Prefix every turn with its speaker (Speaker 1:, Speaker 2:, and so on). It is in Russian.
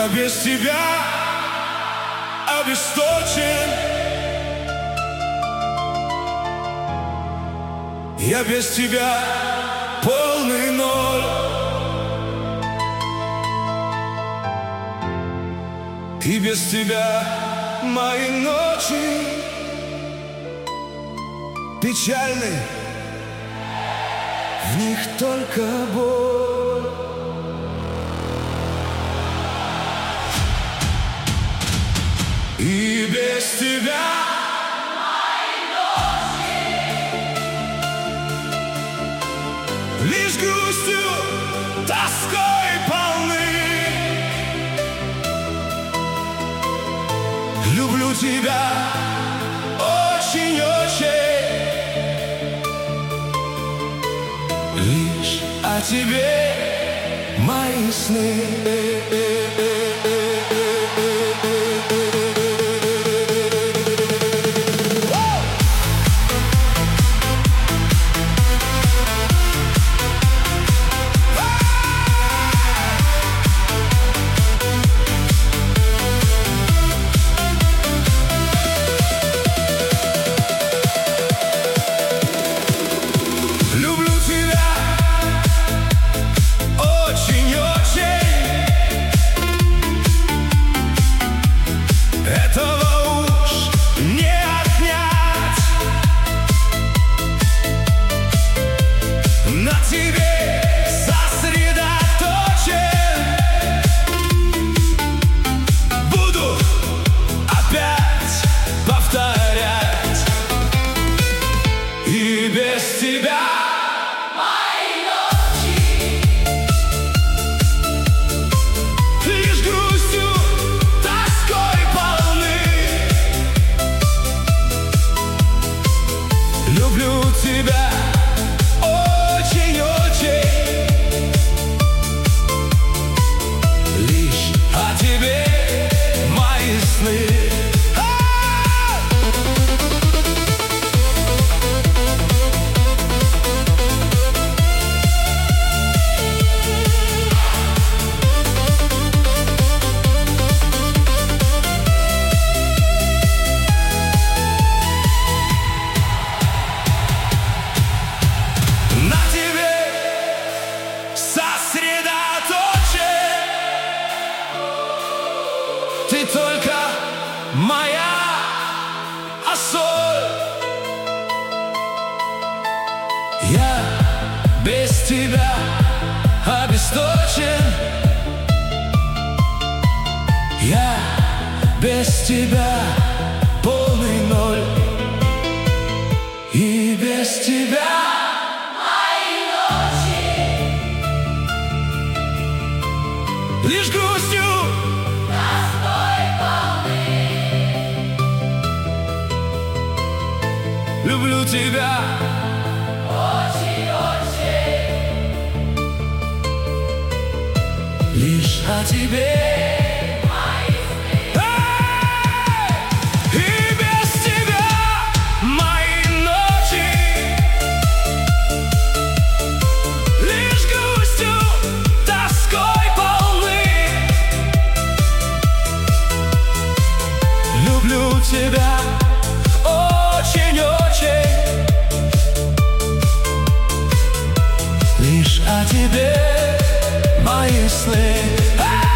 Speaker 1: Я без тебя обесточен, я без тебя полный ноль. И без тебя мои ночи печальны, в них только боль. И без тебя
Speaker 2: мои ночи
Speaker 1: лишь грустью, тоской полны. Люблю тебя очень-очень, лишь о тебе мои сны. И без тебя
Speaker 2: мои ночи
Speaker 1: лишь грустью, тоской полны. Люблю тебя очень-очень, лишь о тебе мои сны. Ты только моя соль. Я без тебя обесточен, я без тебя полный ноль. И без тебя
Speaker 2: мои ночи
Speaker 1: лишь грустью,
Speaker 2: тоской полны.
Speaker 1: люблю тебя
Speaker 2: Очень-очень
Speaker 1: лишь о тебе. И без тебя мои ночи лишь грустью, тоской полны. Люблю тебя очень-очень, лишь о тебе мои сны.